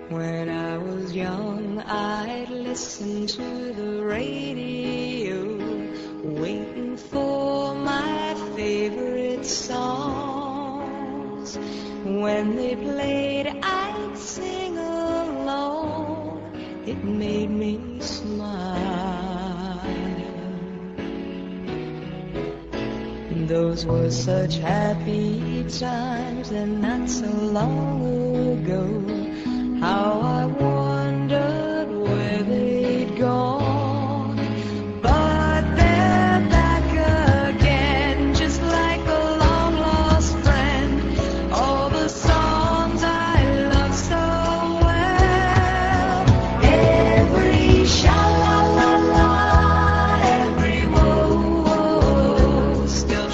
When I was young, I'd listen to the radio, waiting for my favorite songs. When they played, I'd sing along. It made me smile. Those were such happy times, and not so long ago. How I wondered where they'd gone. But they're back again, just like a long-lost friend. All the songs I love so well. Every sha-la-la-la, every whoa-whoa still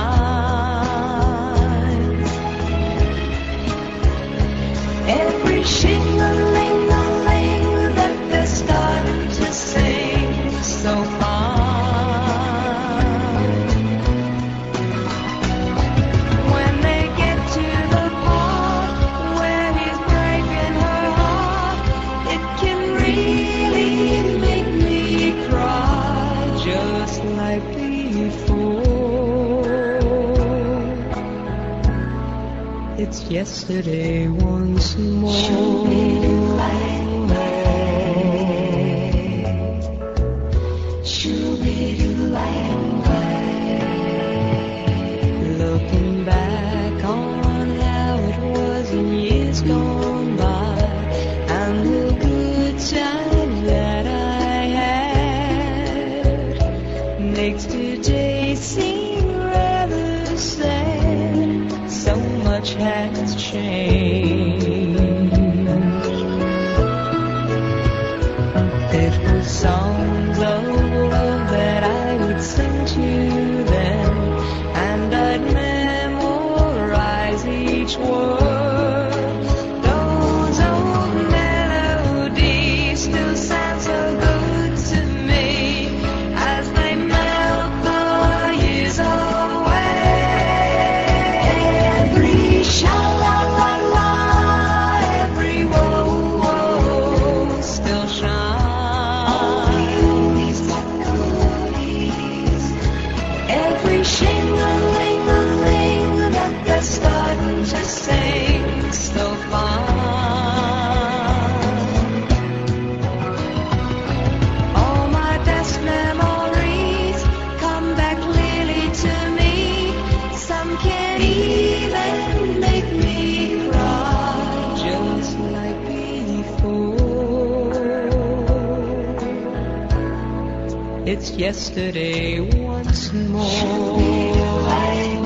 shines. Every shing-a-ling-a-ling that they're starting to sing so fine. When they get to the part where he's breaking her heart, it can really make me cry, just like before. It's yesterday once more. Looking back on how it was in years gone by, and the good times that I had, makes today seem rather sad. So much has changed. It was songs of love that I would sing to them, and I'd memorize each word. Those old melodies still sound so good to me as they melt the years away. Every sha-la-la-la, every whoa-whoa still shines. Every shing-a-ling-a-ling that they're starting to sing so fine. All my best memories come back clearly to me. Some can even make me cry, just like before. It's yesterday once more.